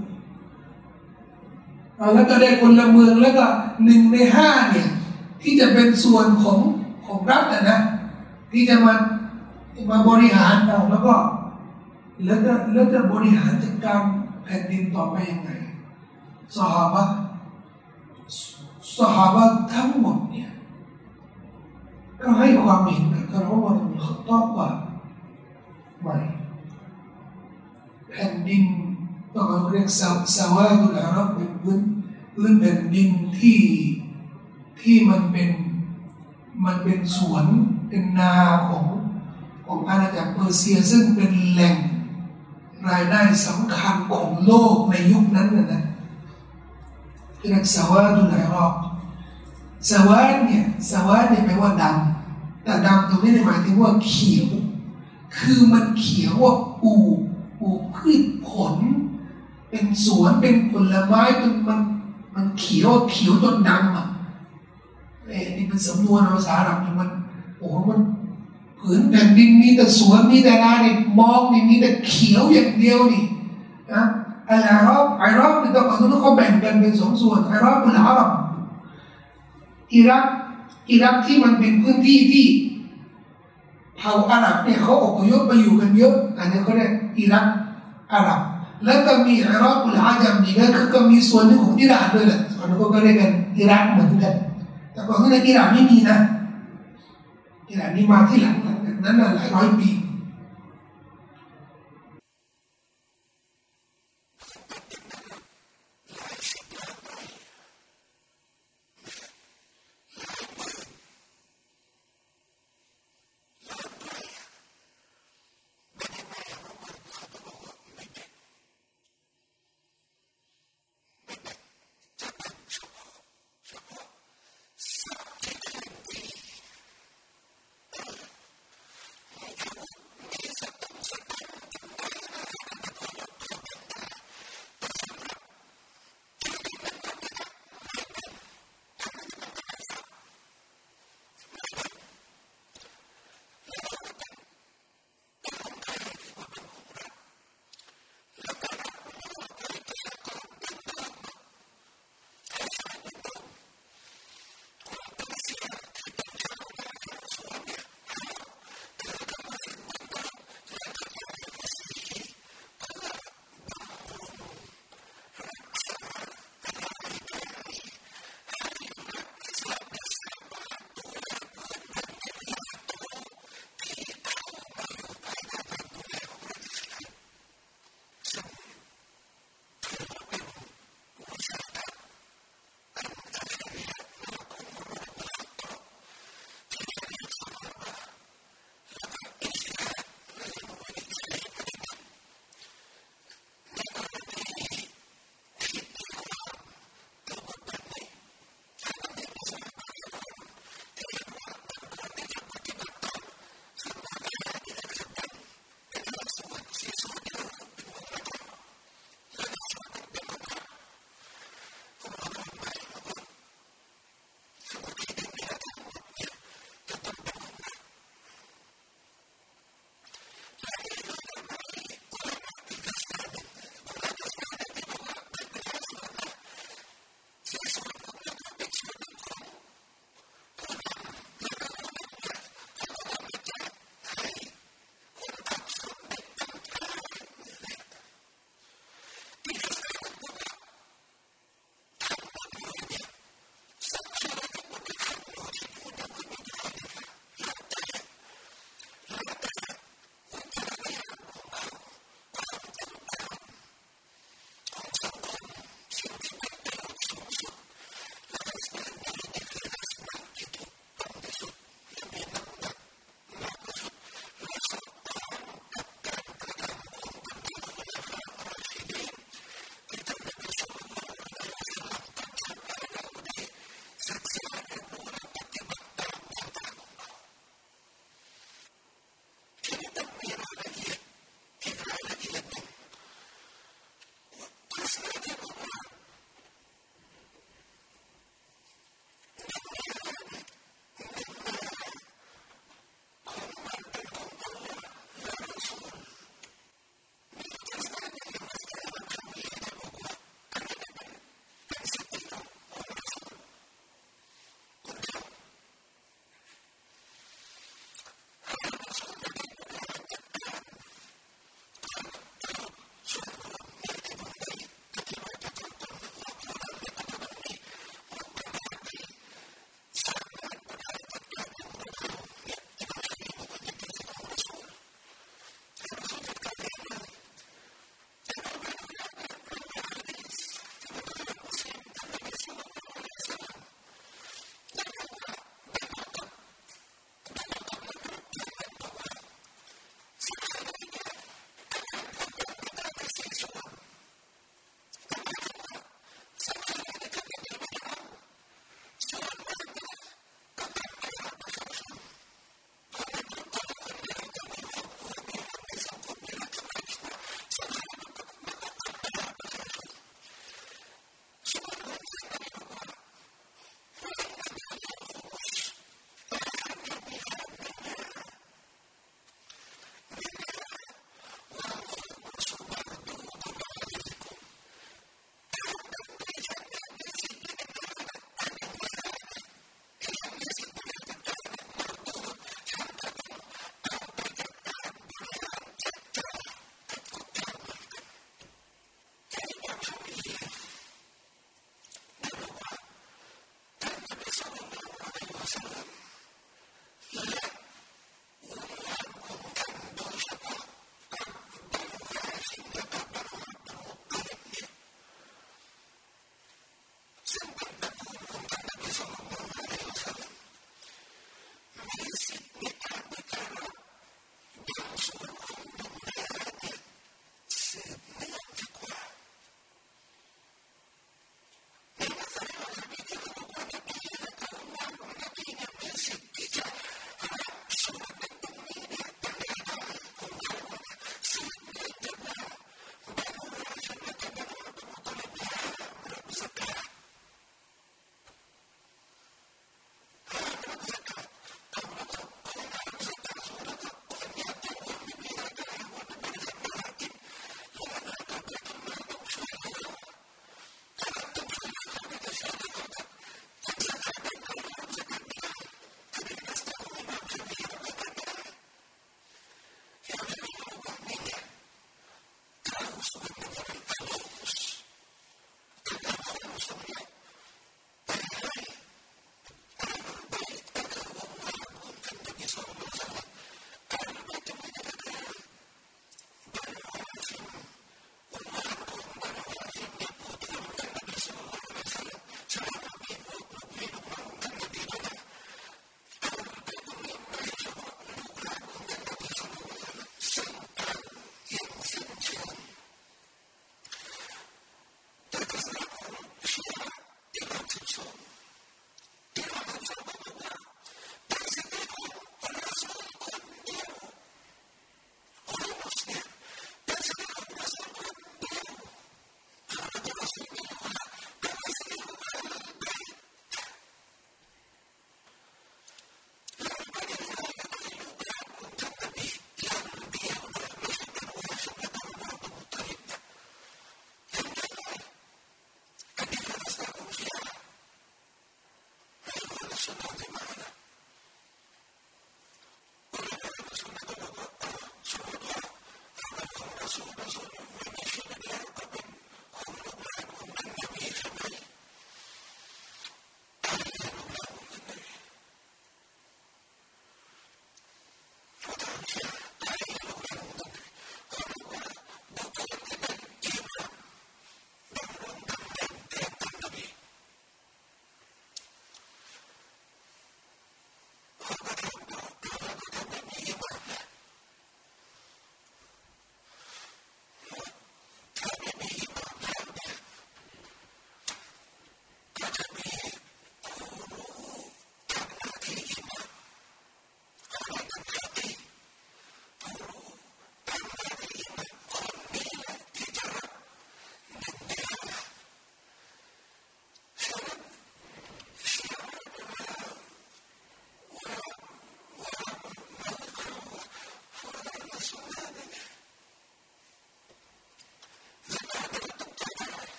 แล้วก็ได้คนละเมืองแล้วก็หนึ่งในห้าเนี่ยที่จะเป็นส่วนของของรัฐนะที่จะมามาบริหารเอาแล้วก็แล้วก็แล้วจะบริหารจัดการแผ่นดินต่อไปยังไงซอฮาบะห์ซอฮาบะห์ทั้งหมดเนี่ยก็ให้ความเห็นกับท่านอุมัร อิบนุลค็อฏฏอบว่าไม่แผ่นดินต้องเรียกซาวาดุลอาหรับเป็นพื้นพื้นแผ่นดินที่ที่มันเป็นมันเป็นสวนเป็นนาของของอาณาจักรเปอร์เซียซึ่งเป็นแหล่งรายได้สำคัญของโลกในยุคนั้นนะนะเรียกซาวาดุลอาหรับสวาดเนี่ยสวาดเนี่ยแปลว่าดำแต่ดำตรงนี้หมายถึงว่าเขียวคือมันเขียวว่าปลูกปลูกพืชผลเป็นสวนเป็นผลไม้จนมันมันเขียวเขียวจนดำอ่ะเอ้นี่เป็นสำนวนภาษาอาหรับมันโอ้มันผืนแผ่นดินมีแต่สวนมีแต่นาเนี่ยมองนี่มีแต่เขียวอย่างเดียวนี่นะอาหรับอาหรับนี่ต้องเอาตัวเขาแบ่งกันเป็นสองส่วนอาหรับกับอาหรับอิรักอิรักที่มันเป็นพื้นที่ที่เผ่าอาหรับเนี่ยเขาอพยพไปอยู่กันเยอะอันนี้เขาเรียกอิรักอาหรับแล้วก็มีอิรักอุลอาจัมนี่ก็คือก็มีส่วนหนึ่งของอิหร่านด้วยแหละส่วนนึงก็เรียกกันอิรักเหมือนกันแต่ก่อนที่ในอิหร่านไม่มีนะอิหร่านนี่มาที่หลังนั้นหลายร้อยปี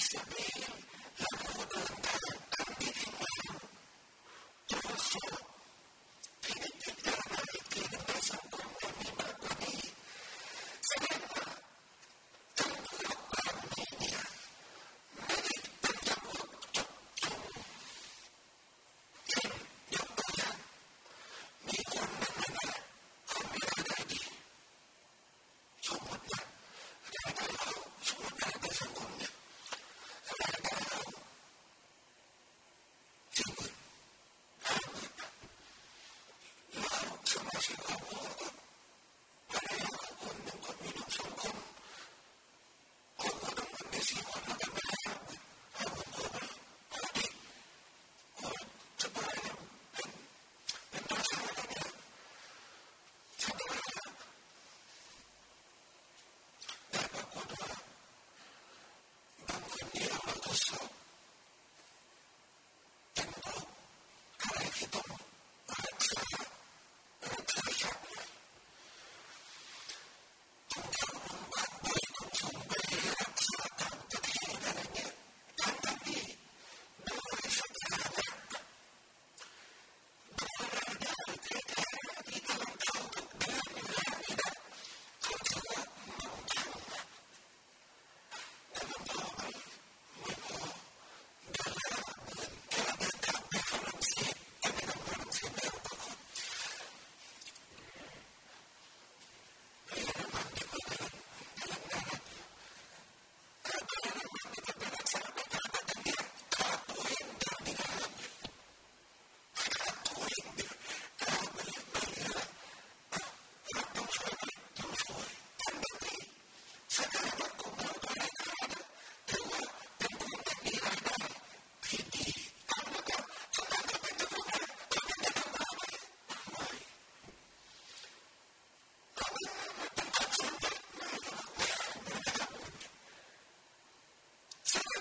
Second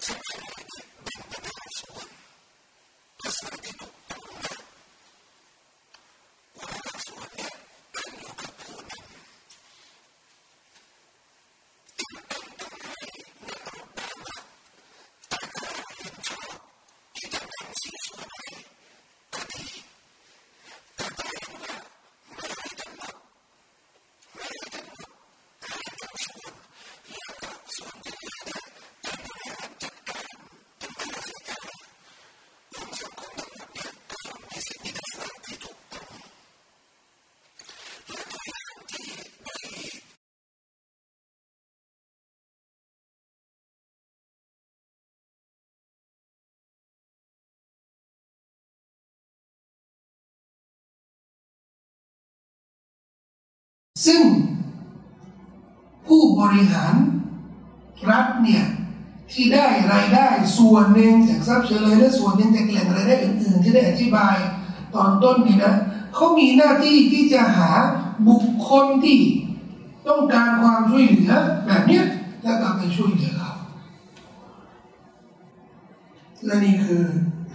ซึ่งผู้บริหารรัฐเนี่ยที่ได้รายได้ส่วนหนึ่งจากทรัพย์เฉลยและส่วนหนึ่งจากแหล่งรายได้อื่นๆที่ได้อธิบายตอนต้นนี่นะเขามีหน้าที่ที่จะหาบุคคลที่ต้องการความช่วยเหลือแบบนี้แล้วก็ไปช่วยเหลือเขาและนี่คือ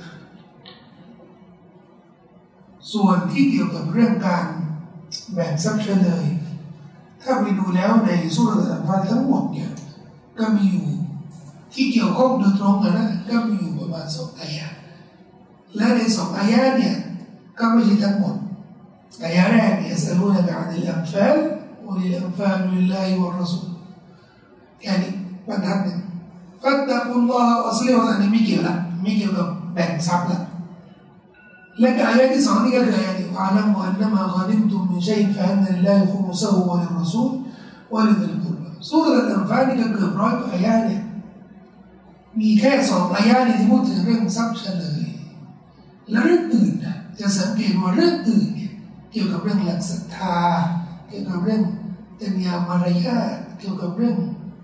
ส่วนที่เกี่ยวกับเรื่องการแบ่งทรัพย์เฉลยถ้าไปดูแล้วในสุรษะอันฟาลทั้งหมดเนี่ยก็มีอยู่ที่เกี่ยวข้องโดยตรงกันนะก็มีอยู่ประมาณสองอายะและในสองอายะเนี่ยก็ไม่ใช่ทั้งหมดอายะแรกเนี่ยสรุปในการอัลอัมฟาลวะลิลอัมฟาลลิลลาฮิวะรอซูลแค่นี้บรรทัดหนึ่งฟัตตะกุลลอฮ์อัสลิฮ์อันนี้ไม่เกี่ยวละไม่เกี่ยวกับแบ่งทรัพย์ละและอายะที่สองนี่ก็คืออายะที่อัลลัมอันนามะกอนิมตุมมินชัยฟะอันนัลลาฮิคุมุซะฮูวะลิรรอซูลวะลิซิลกุรบะซูเราะห์อัลอันฟาลนี่ก็เกือบร้อยกว่าอายะเนี่ยมีแค่สองอายะที่พูดถึงเรื่องทรัพย์เฉลยและเรื่องอื่นนะจะสังเกตว่าเรื่องอื่นเนี่ยเกี่ยวกับเรื่องหลักศรัทธาเกี่ยวกับเรื่องจริยามารยาทเกี่ยวกับเรื่อง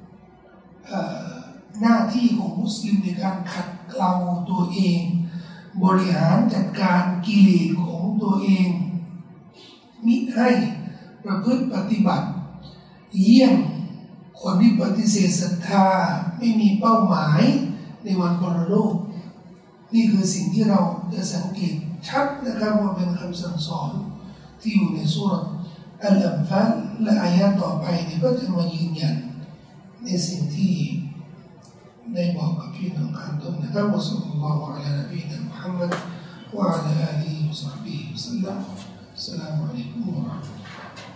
หน้าที่ของมุสลิมในการขัดเกลาตัวเองบริหารจัดการกิเลสของตัวเองมิให้ประพฤติปฏิบัติเยี่ยงคนที่ปฏิเสธศรัทธาไม่มีเป้าหมายในวันปรโลกนี่คือสิ่งที่เราจะสังเกตชัดนะครับว่าเป็นคำสั่งสอนที่อยู่ในสุรษะอัลอัมฟาลและอายะต่อไปนี่ก็จะมายืนยันในสิ่งที่ได้บอกกับพี่น้องข้างต้นนะครับวะซัลลัลลอฮุอะลานบีนะมุฮัมมัดวะอะลาอาลีฮิวะศอฮบิฮิวะซัลลัมอัสสลามุอะลัยกุมวะเราะห์มะตุลลอฮ์